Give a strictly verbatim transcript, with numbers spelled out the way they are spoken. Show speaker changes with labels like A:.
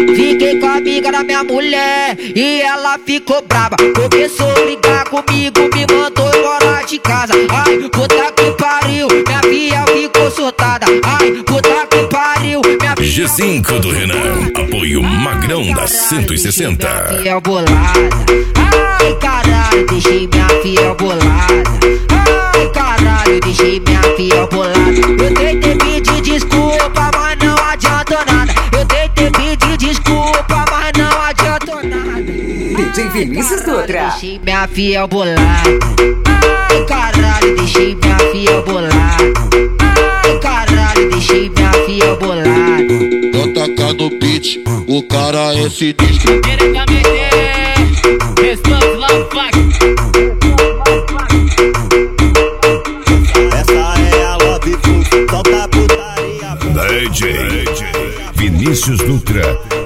A: Fiquei com a amiga da minha mulher e ela ficou braba. Começou a brigar comigo, me mandou embora de casa. Ai, puta que pariu, minha filha ficou surtada. Ai, puta que pariu, minha filha
B: G cinco do Renan, apoio Magrão da cento e sessenta.
A: Minha filha bolada. Ai, caralho, deixei minha filha bolada. Ai, caralho, deixei minha filha bolada. Eu tentei pedir desculpa, mas não adiantou nada. Eu tentei pedir desculpa, mas não adiantou nada.
C: D J Vinícius Dutra.
A: Deixei minha filha bolada. Ai, caralho, deixei minha filha bolada. Ai, caralho, deixei minha filha bolada.
D: Tô tacando o beat, o cara é sinistro.
E: Diretamente, Response Love Fuck.
F: Essa é a Love Fuck, solta a putaria.
B: D J Vinícius Dutra.